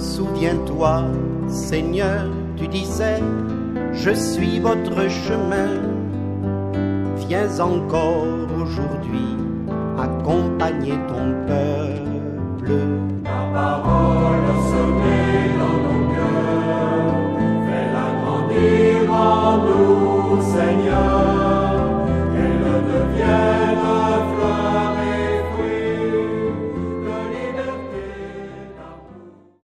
Souviens-toi, Seigneur, tu disais, je suis votre chemin. Viens encore aujourd'hui accompagner ton peuple. Ta parole